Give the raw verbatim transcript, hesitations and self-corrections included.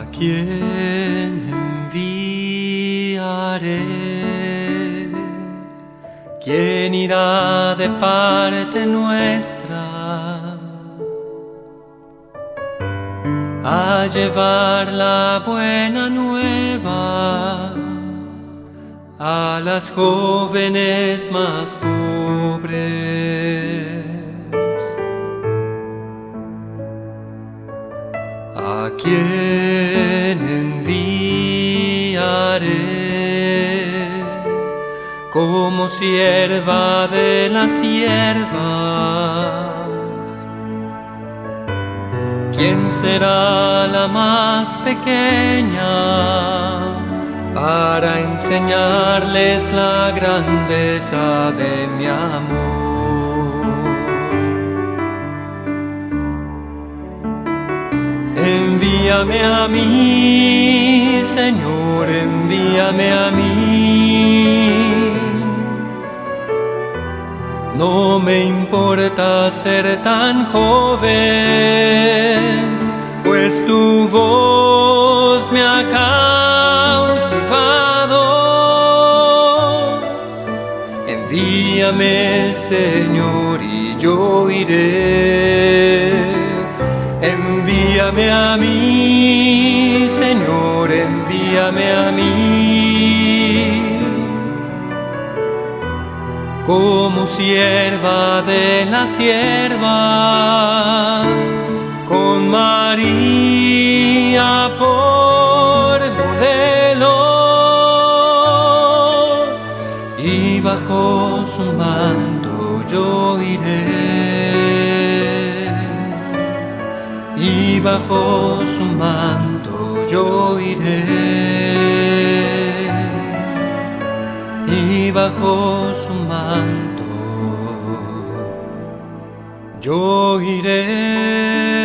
quién enviaré? ¿Quién irá de parte nuestra a llevar la buena nueva a las jóvenes más pobres? ¿A quién enviaré como sierva de las siervas? ¿Quién será la más pequeña para enseñarles la grandeza de mi amor? Envíame a mí, Señor, envíame a mí. No me importa ser tan joven, pues tu voz me ha cautivado. Envíame, Señor, y yo iré. Envíame a mí, Señor, envíame a mí, como sierva de las siervas, con María por modelo, y bajo su manto yo iré. Y bajo su manto yo iré, y bajo su manto yo iré.